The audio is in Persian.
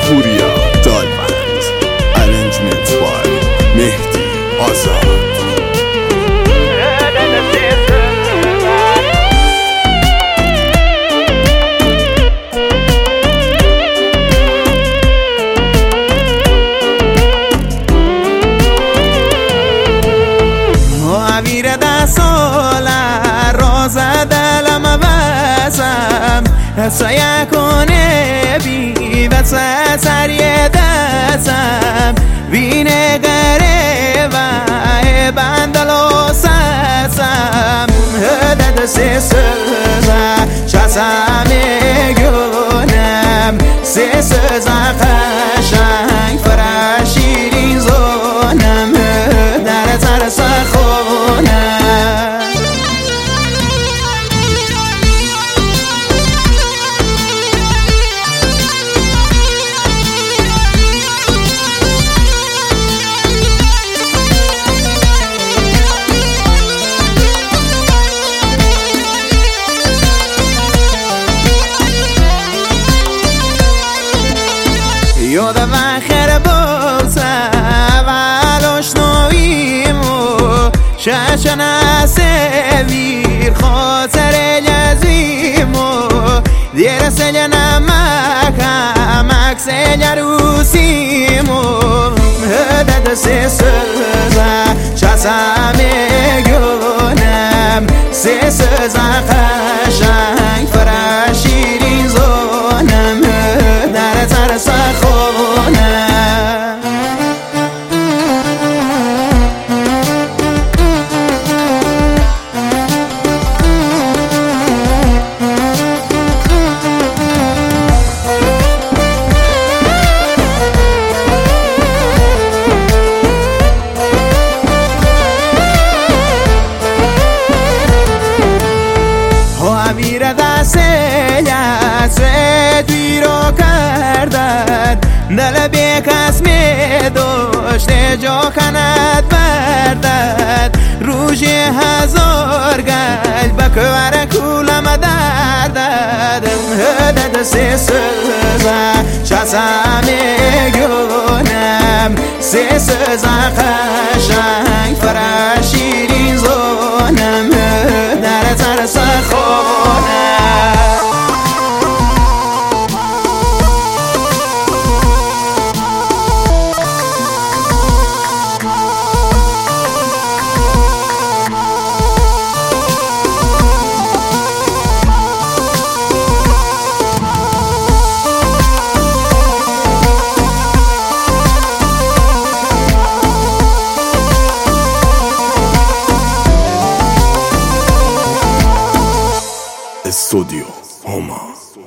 پوریا دالبند ارنجمنت بای مهدی آزاد. سایکونه بی و سریع دستم وینه گره و بندلو سسم هدد سسزا چسم گونم سسزا قشنگ فرشیرین زونم در ترس خونم. یادم آخر بوسه ولش نویمو ششنا سویر خاطر لازیمو دیر سلنا مک سلنا روسیمو هدد سسزا چسم گونم سسزا قشنگ فرشیرین زونم در ترس رو کردن دل بی کس می داشته جا کند بردد روژی هزار گل بکوار کولم دردد هدد سسزا چسم گونم سسزا قشنگ فرشیرین زونم در ترس خونم. استودیو هما.